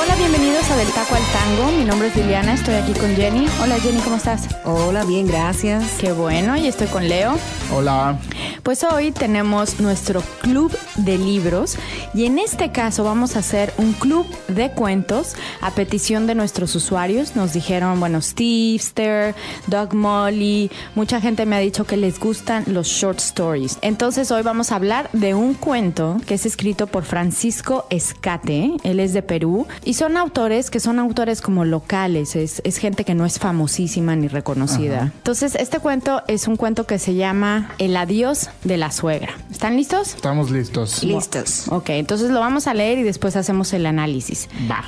Hola, bienvenidos a Del Taco al Tango. Mi nombre es Liliana, estoy aquí con Jenny. Hola Jenny, ¿cómo estás? Hola, bien, gracias. Qué bueno, y estoy con Leo. Hola. Pues hoy tenemos nuestro club de libros y en este caso vamos a hacer un club de cuentos a petición de nuestros usuarios. Nos dijeron, Stevester, Doug Molly, mucha gente me ha dicho que les gustan los short stories. Entonces hoy vamos a hablar de un cuento que es escrito por Francisco Escate, él es de Perú y son autores como locales, es gente que no es famosísima ni reconocida. Ajá. Entonces este cuento es un cuento que se llama El adiós de la suegra. ¿Están listos? Estamos listos. Listos. Ok, entonces lo vamos a leer y después hacemos el análisis. Va.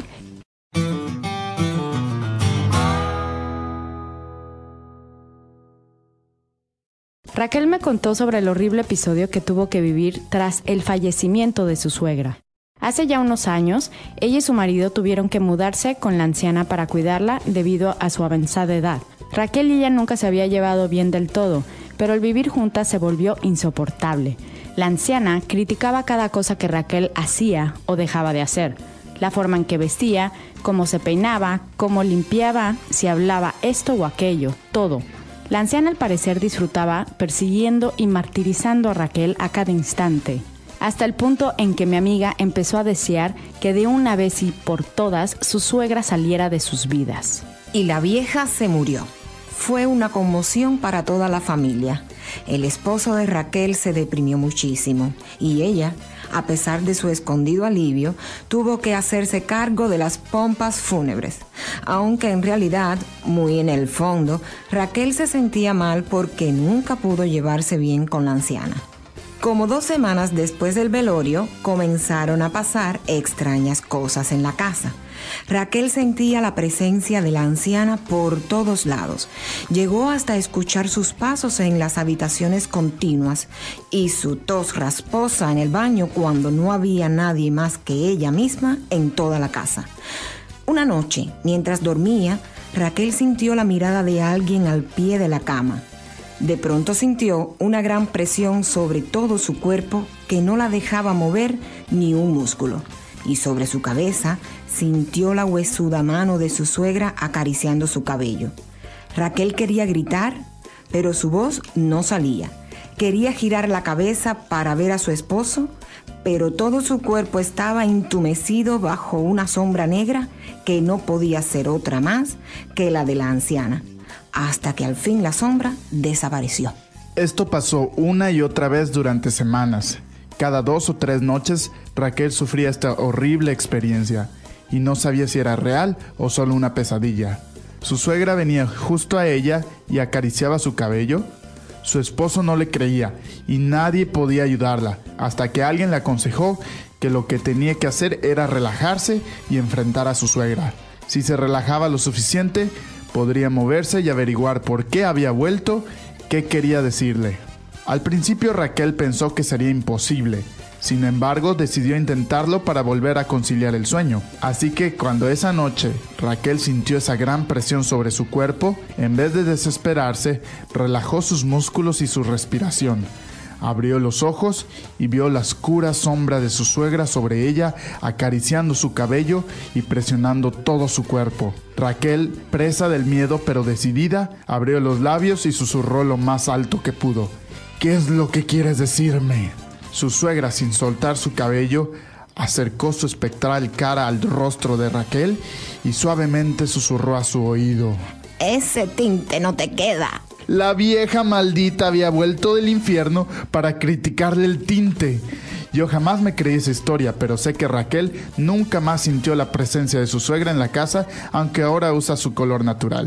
Raquel me contó sobre el horrible episodio que tuvo que vivir tras el fallecimiento de su suegra. Hace ya unos años, ella y su marido tuvieron que mudarse con la anciana para cuidarla debido a su avanzada edad. Raquel y ella nunca se había llevado bien del todo, pero el vivir juntas se volvió insoportable. La anciana criticaba cada cosa que Raquel hacía o dejaba de hacer. La forma en que vestía, cómo se peinaba, cómo limpiaba, si hablaba esto o aquello, todo. La anciana al parecer disfrutaba persiguiendo y martirizando a Raquel a cada instante. Hasta el punto en que mi amiga empezó a desear que de una vez y por todas su suegra saliera de sus vidas. Y la vieja se murió. Fue una conmoción para toda la familia. El esposo de Raquel se deprimió muchísimo y ella, a pesar de su escondido alivio, tuvo que hacerse cargo de las pompas fúnebres. Aunque en realidad, muy en el fondo, Raquel se sentía mal porque nunca pudo llevarse bien con la anciana. Como 2 semanas después del velorio, comenzaron a pasar extrañas cosas en la casa. Raquel sentía la presencia de la anciana por todos lados. Llegó hasta escuchar sus pasos en las habitaciones continuas y su tos rasposa en el baño cuando no había nadie más que ella misma en toda la casa. Una noche, mientras dormía, Raquel sintió la mirada de alguien al pie de la cama. De pronto sintió una gran presión sobre todo su cuerpo que no la dejaba mover ni un músculo. Y sobre su cabeza sintió la huesuda mano de su suegra acariciando su cabello. Raquel quería gritar, pero su voz no salía. Quería girar la cabeza para ver a su esposo, pero todo su cuerpo estaba entumecido bajo una sombra negra que no podía ser otra más que la de la anciana. Hasta que al fin la sombra desapareció. Esto pasó una y otra vez durante semanas. Cada 2 o 3 noches, Raquel sufría esta horrible experiencia y no sabía si era real o solo una pesadilla. Su suegra venía justo a ella y acariciaba su cabello. Su esposo no le creía y nadie podía ayudarla, hasta que alguien le aconsejó que lo que tenía que hacer era relajarse y enfrentar a su suegra. Si se relajaba lo suficiente, podría moverse y averiguar por qué había vuelto, qué quería decirle. Al principio Raquel pensó que sería imposible. Sin embargo, decidió intentarlo para volver a conciliar el sueño. Así que cuando esa noche Raquel sintió esa gran presión sobre su cuerpo, en vez de desesperarse, relajó sus músculos y su respiración. Abrió los ojos y vio la oscura sombra de su suegra sobre ella, acariciando su cabello y presionando todo su cuerpo. Raquel, presa del miedo pero decidida, abrió los labios y susurró lo más alto que pudo. ¿Qué es lo que quieres decirme? Su suegra, sin soltar su cabello, acercó su espectral cara al rostro de Raquel y suavemente susurró a su oído. Ese tinte no te queda. La vieja maldita había vuelto del infierno para criticarle el tinte. Yo jamás me creí esa historia, pero sé que Raquel nunca más sintió la presencia de su suegra en la casa, aunque ahora usa su color natural.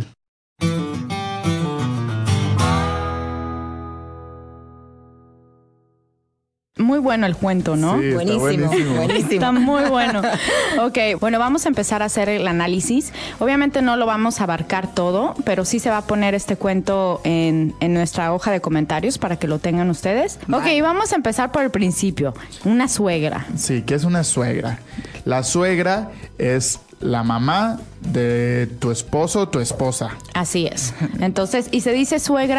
Muy bueno el cuento, ¿no? Sí, Buenísimo. Está muy bueno. Ok, bueno, vamos a empezar a hacer el análisis. Obviamente no lo vamos a abarcar todo, pero sí se va a poner este cuento en nuestra hoja de comentarios para que lo tengan ustedes. Vale. Ok, vamos a empezar por el principio. Una suegra. Sí, ¿qué es una suegra? La suegra es la mamá de tu esposo o tu esposa. Así es. Entonces, y se dice suegra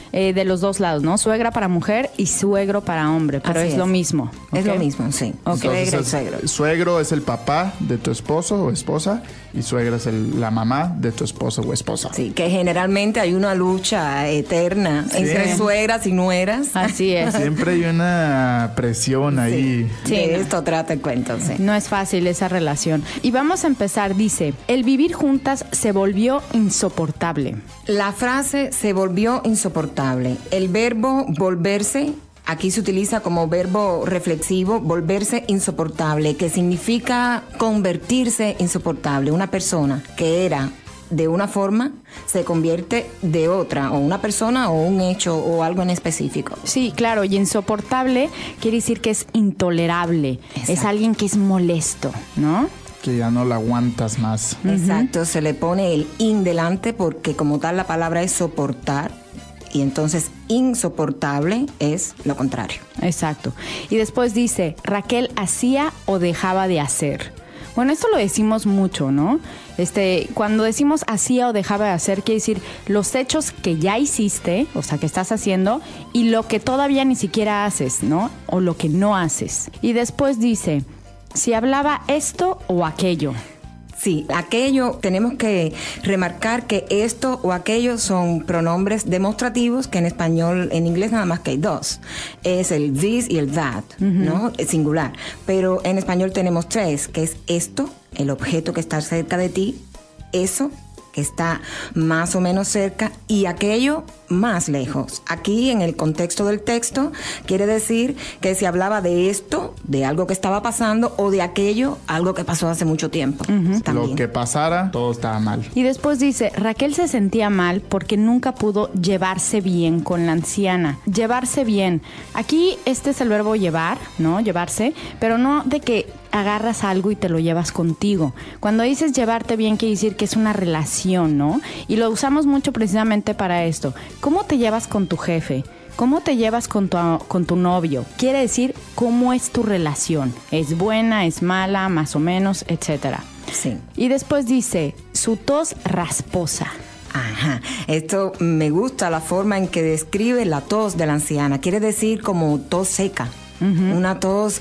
de los dos lados, ¿no? Suegra para mujer y suegro para hombre, pero Así es lo mismo. Es ¿ok? lo mismo, sí. Okay. Suegra y suegro. Suegro es el papá de tu esposo o esposa y suegra es la mamá de tu esposo o esposa. Sí, que generalmente hay una lucha eterna entre suegras y nueras. Así es. Siempre hay una presión ahí. Sí, de no. esto trata el cuento, sí. No es fácil esa relación. Y vamos a empezar, dice, el vivir juntas se volvió insoportable. La frase se volvió insoportable. El verbo volverse, aquí se utiliza como verbo reflexivo, volverse insoportable, que significa convertirse insoportable. Una persona que era de una forma se convierte de otra, o una persona o un hecho o algo en específico. Sí, claro, y insoportable quiere decir que es intolerable. Exacto. Es alguien que es molesto, ¿no? Que ya no la aguantas más. Exacto, se le pone el in delante porque como tal la palabra es soportar y entonces insoportable es lo contrario. Exacto. Y después dice, Raquel hacía o dejaba de hacer. Bueno, esto lo decimos mucho, ¿no? Cuando decimos hacía o dejaba de hacer, quiere decir los hechos que ya hiciste, o sea, que estás haciendo, y lo que todavía ni siquiera haces, ¿no? O lo que no haces. Y después dice, si hablaba esto o aquello. Sí, aquello, tenemos que remarcar que esto o aquello son pronombres demostrativos que en español, en inglés nada más que hay dos. Es el this y el that, ¿no? Es singular. Pero en español tenemos tres, que es esto, el objeto que está cerca de ti, eso, que está más o menos cerca, y aquello más lejos. Aquí, en el contexto del texto, quiere decir que se hablaba de esto, de algo que estaba pasando, o de aquello, algo que pasó hace mucho tiempo. También. Lo que pasara, todo estaba mal. Y después dice, Raquel se sentía mal porque nunca pudo llevarse bien con la anciana. Llevarse bien. Aquí este es el verbo llevar, ¿no? Llevarse, pero no de que agarras algo y te lo llevas contigo. Cuando dices llevarte bien, quiere decir que es una relación, ¿no? Y lo usamos mucho precisamente para esto. ¿Cómo te llevas con tu jefe? ¿Cómo te llevas con tu novio? Quiere decir cómo es tu relación. ¿Es buena, es mala, más o menos, etcétera? Sí. Y después dice, su tos rasposa. Ajá, esto me gusta la forma en que describe la tos de la anciana. Quiere decir como tos seca. Una tos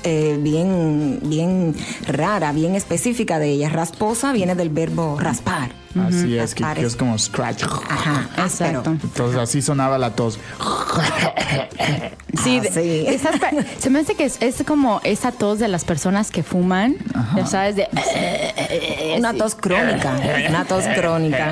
bien rara, bien específica de ella. Rasposa viene del verbo raspar. Así es, que Raspar es como scratch. Ajá, Exacto. Entonces así sonaba la tos. Sí, sí. Se me hace que es como esa tos de las personas que fuman, ya sabes, de... Una tos crónica, una tos crónica.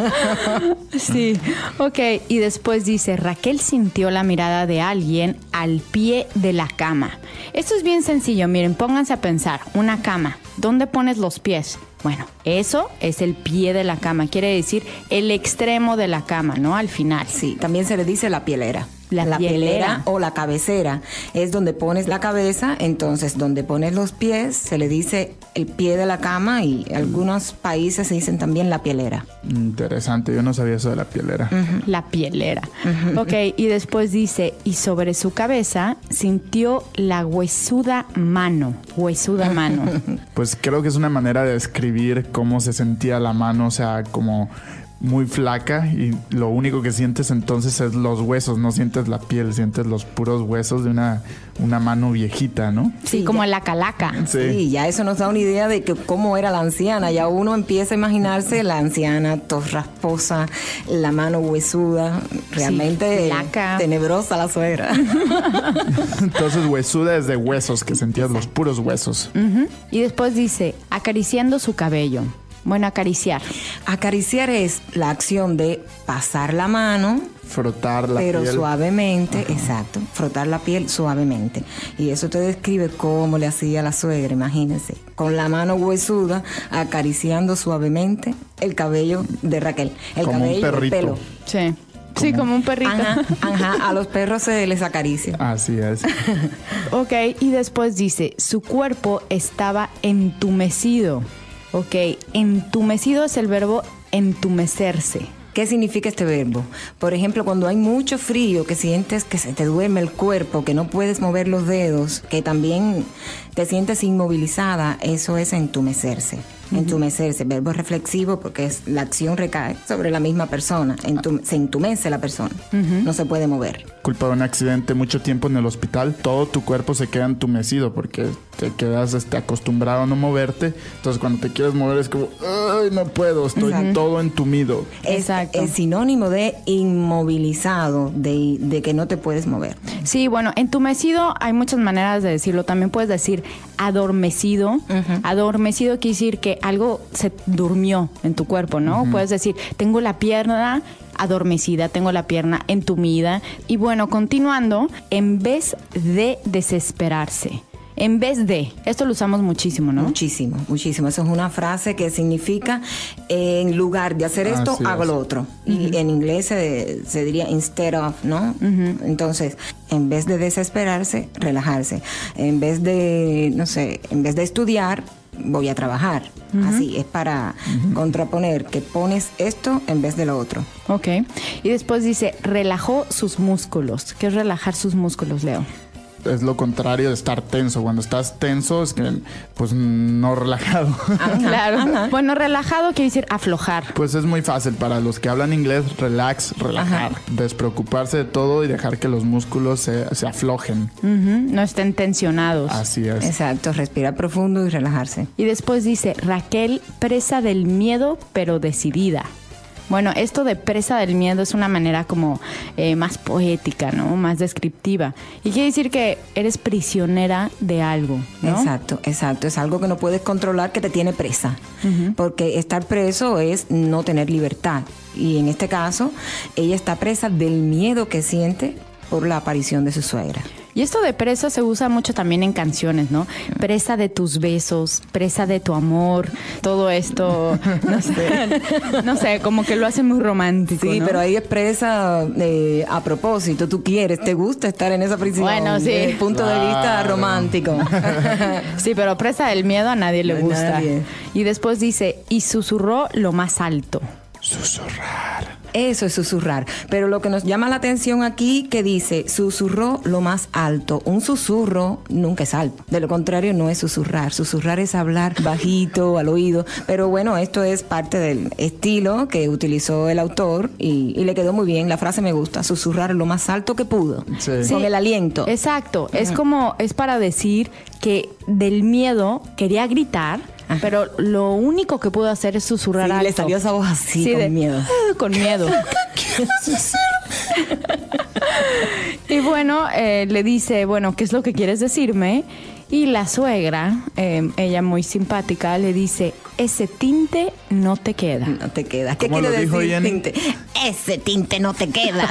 Sí, ok. Y después dice, Raquel sintió la mirada de alguien al pie de la cama. Esto es bien sencillo, miren, pónganse a pensar, una cama, ¿dónde pones los pies? Bueno, eso es el pie de la cama, quiere decir el extremo de la cama, ¿no? Al final. Sí, también se le dice la pielera. La pielera o la cabecera es donde pones la cabeza, entonces donde pones los pies se le dice el pie de la cama y algunos países se dicen también la pielera. Interesante, yo no sabía eso de la pielera. La pielera. Ok, y después dice, y sobre su cabeza sintió la huesuda mano. Huesuda mano. Pues creo que es una manera de describir cómo se sentía la mano, o sea, como muy flaca, y lo único que sientes entonces es los huesos, no sientes la piel, sientes los puros huesos de una mano viejita, ¿no? Sí, Sí, como ya. la calaca. Sí, ya eso nos da una idea de que cómo era la anciana. Ya uno empieza a imaginarse la anciana, tos rasposa, la mano huesuda, realmente flaca. tenebrosa la suegra. Entonces huesuda es de huesos, que sentías los puros huesos. Y después dice, acariciando su cabello. Bueno, acariciar. Acariciar es la acción de pasar la mano, Frotar la pero piel. suavemente, exacto, frotar la piel suavemente. Y eso te describe cómo le hacía la suegra, imagínense, con la mano huesuda, acariciando suavemente el cabello de Raquel. El Como un cabello, el perrito. pelo. Sí. Sí, como un perrito. Ajá, a los perros se les acaricia. Así es. Ok, y después dice, su cuerpo estaba entumecido. Ok, entumecido es el verbo entumecerse. ¿Qué significa este verbo? Por ejemplo, cuando hay mucho frío, que sientes que se te duerme el cuerpo, que no puedes mover los dedos, que también te sientes inmovilizada, eso es entumecerse. Entumecerse, verbo reflexivo porque la acción recae sobre la misma persona. Se entumece la persona. No se puede mover. Culpa de un accidente, mucho tiempo en el hospital, todo tu cuerpo se queda entumecido porque te quedas acostumbrado a no moverte. Entonces cuando te quieres mover es como, ¡ay, no puedo! Estoy todo entumido. Es sinónimo de inmovilizado, de que no te puedes mover. Sí, bueno, entumecido hay muchas maneras de decirlo. También puedes decir adormecido. Adormecido quiere decir que algo se durmió en tu cuerpo, ¿no? Puedes decir, tengo la pierna adormecida, tengo la pierna entumida. Y bueno, continuando, en vez de desesperarse. En vez de, esto lo usamos muchísimo, ¿no? Muchísimo, muchísimo. Eso es una frase que significa, en lugar de hacer esto, hago lo otro. Y en inglés se diría instead of, ¿no? Entonces, en vez de desesperarse, relajarse. En vez de, no sé, en vez de estudiar, voy a trabajar. Así, es para contraponer que pones esto en vez de lo otro. Ok. Y después dice, relajó sus músculos. ¿Qué es relajar sus músculos, Leo? Es lo contrario de estar tenso. Cuando estás tenso es que, pues, no relajado. Claro. Bueno, relajado quiere decir aflojar. Pues es muy fácil para los que hablan inglés, relajar. Despreocuparse de todo y dejar que los músculos se aflojen. No estén tensionados. Así es. Exacto, respirar profundo y relajarse. Y después dice, Raquel, presa del miedo, pero decidida. Bueno, esto de presa del miedo es una manera como más poética, ¿no? Más descriptiva. Y quiere decir que eres prisionera de algo, ¿no? Exacto. Es algo que no puedes controlar, que te tiene presa. Porque estar preso es no tener libertad. Y en este caso, ella está presa del miedo que siente por la aparición de su suegra. Y esto de presa se usa mucho también en canciones, ¿no? Presa de tus besos, presa de tu amor, todo esto, no sé, como que lo hace muy romántico, sí, ¿no? Pero ahí es presa a propósito, tú quieres, te gusta estar en esa prisión. Bueno, sí. Desde el punto de vista romántico. Sí, pero presa del miedo a nadie le gusta. Nadie. Y después dice, y susurró lo más alto. Susurrar. Eso es susurrar. Pero lo que nos llama la atención aquí, que dice, susurró lo más alto. Un susurro nunca es alto. De lo contrario, no es susurrar. Susurrar es hablar bajito, al oído. Pero bueno, esto es parte del estilo que utilizó el autor y le quedó muy bien. La frase me gusta, susurrar lo más alto que pudo. Sí. Con el aliento. Exacto. Es para decir que del miedo quería gritar, pero lo único que pudo hacer es susurrar alto. Le salió esa voz así, con miedo. Con miedo. ¿Qué quieres decirme? Y bueno, le dice, bueno, ¿qué es lo que quieres decirme? Y la suegra, ella muy simpática, le dice, ese tinte no te queda. No te queda. ¿Qué ¿Cómo quiere lo dijo decir Jenny? tinte? Ese tinte no te queda.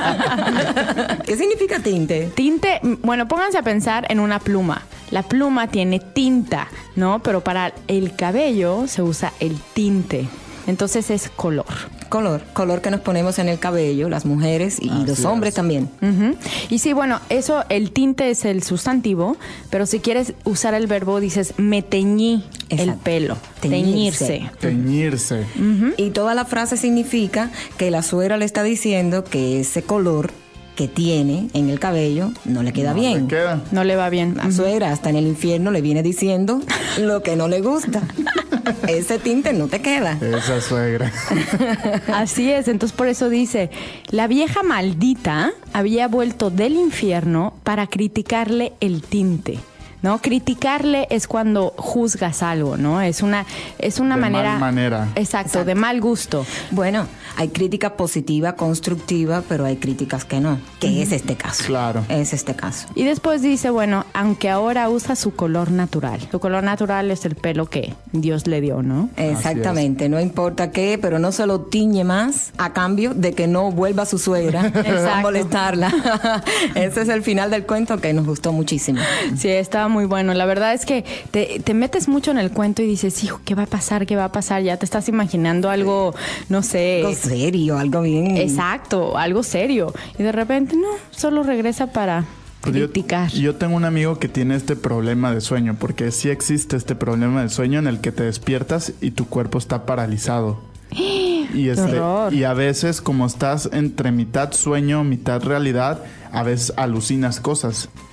¿Qué significa tinte? Tinte, bueno, pónganse a pensar en una pluma. La pluma tiene tinta, ¿no? Pero para el cabello se usa el tinte. Entonces es color. Color que nos ponemos en el cabello, las mujeres y los hombres también. Y sí, bueno, eso, el tinte es el sustantivo, pero si quieres usar el verbo, dices, me teñí el pelo. Teñirse. Teñirse. Y toda la frase significa que la suegra le está diciendo que ese color que tiene en el cabello no le queda bien. No le va bien. La suegra hasta en el infierno le viene diciendo lo que no le gusta. Ese tinte no te queda. Esa suegra. Así es, entonces por eso dice, la vieja maldita había vuelto del infierno para criticarle el tinte. ¿No? Criticarle es cuando juzgas algo, ¿no? Es una manera... De mal manera. Exacto, de mal gusto. Bueno, hay crítica positiva, constructiva, pero hay críticas que no, que es este caso. Claro. Es este caso. Y después dice, bueno, aunque ahora usa su color natural. Su color natural es el pelo que Dios le dio, ¿no? Exactamente, no importa qué, pero no se lo tiñe más a cambio de que no vuelva su suegra a molestarla. Ese es el final del cuento que nos gustó muchísimo. Sí, estaba muy bueno. La verdad es que te metes mucho en el cuento y dices, hijo, ¿qué va a pasar? ¿Qué va a pasar? Ya te estás imaginando algo, no sé. Algo serio, algo bien. Exacto, algo serio. Y de repente, no, solo regresa para criticar. Yo tengo un amigo que tiene este problema de sueño, porque sí existe este problema de sueño en el que te despiertas y tu cuerpo está paralizado. Y a veces, como estás entre mitad sueño, mitad realidad, a veces alucinas cosas.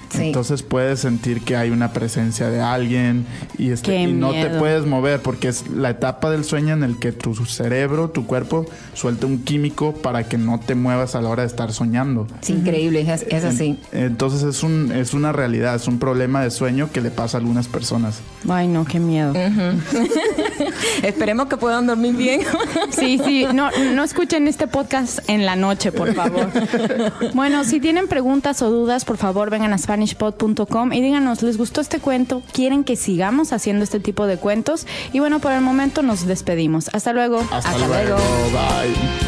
Sí. Entonces puedes sentir que hay una presencia de alguien y no te puedes mover porque es la etapa del sueño en el que tu cerebro, tu cuerpo suelta un químico para que no te muevas a la hora de estar soñando. Es increíble, es así. Entonces es una realidad, es un problema de sueño que le pasa a algunas personas. Ay, no, qué miedo. Esperemos que puedan dormir bien. Sí, no escuchen este podcast en la noche, por favor. Bueno, si tienen preguntas o dudas, por favor, vengan a SpanishPod.com y díganos, ¿les gustó este cuento? ¿Quieren que sigamos haciendo este tipo de cuentos? Y bueno, por el momento nos despedimos. Hasta luego. Hasta luego. Bye.